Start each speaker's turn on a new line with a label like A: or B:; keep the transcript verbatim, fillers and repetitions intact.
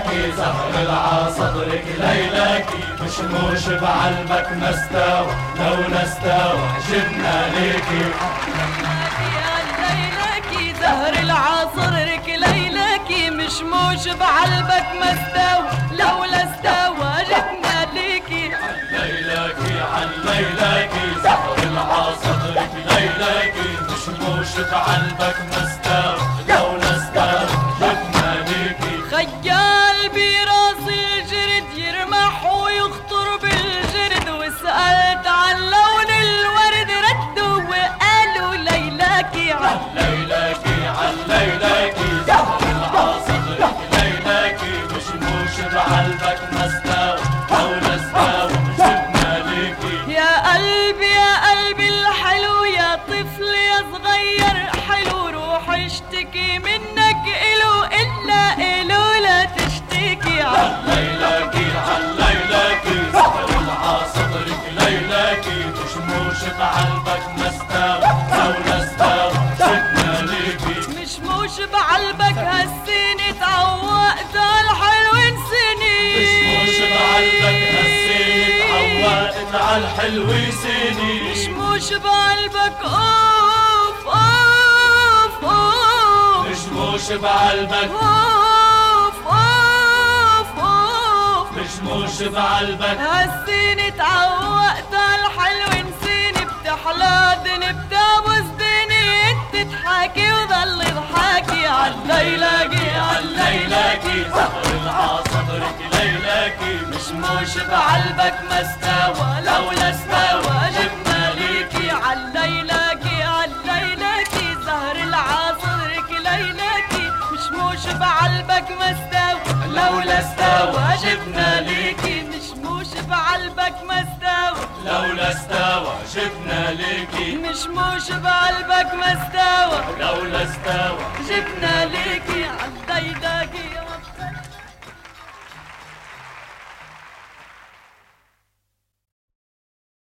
A: ليلكي زهر العصدرك ليلكي مشموش بعلبك ما استوى لولا استوى جبنا ليكي
B: ليلكي زهر العصدرك ليلكي مشموش بعلبك ما استوى لولا استوى جبنا ليكي
A: ليلكي عن ليلكي زهر العصدرك ليلكي مشموش بعلبك ما استوى لولا استوى جبنا ليكي
B: خيال براس الجرد يرمح ويخطر بالجرد وسألت عن لون الورد ردوا وقالوا ليلكي
A: عن ليلكي عن ليلكي زهر العصدرك ليلكي مشموش بعلبك ما استوى لولا استوى جبنا ليكي
B: يا قلبي يا قلبي الحلو يا طفل يا صغير حلو روح اشتكي منك إلو إلا إلو لا تشتكي
A: عن ليلكي عن ليلكي زهر العصدرك ليلكي مشموش بعلبك ما استوى لولا استوى جبنا ليكي
B: مشموش بعلبك هالسنة تعوقت عالحلو سنين
A: مشموش بعلبك هالسنة تعوقت عالحلو سنين
B: مشموش بعلبك اوف اوف اوف
A: مشموش بعلبك
B: اوف اوف اوف
A: مشموش بعلبك
B: هالسنة تعوقت عالحلو نسيني بتحلى دني بتابوس دني انت تحاكي وظل يضحكي عن ليلكي عن ليلكي
A: زهر العصدرك ليلكي
B: مشموش بعلبك ما استوى لولا استوى جبنا ليكي عن ليلكي عن ليلكي زهر العصدرك ليلكي مشموش بعلبك ما استوى لولا استوى جبنا ليكي مشموش بعلبك ما استوى
A: لولا استوى جبنا ليكي
B: مشموش بعلبك ما استوى
A: لولا استوى
B: جبنا ليكي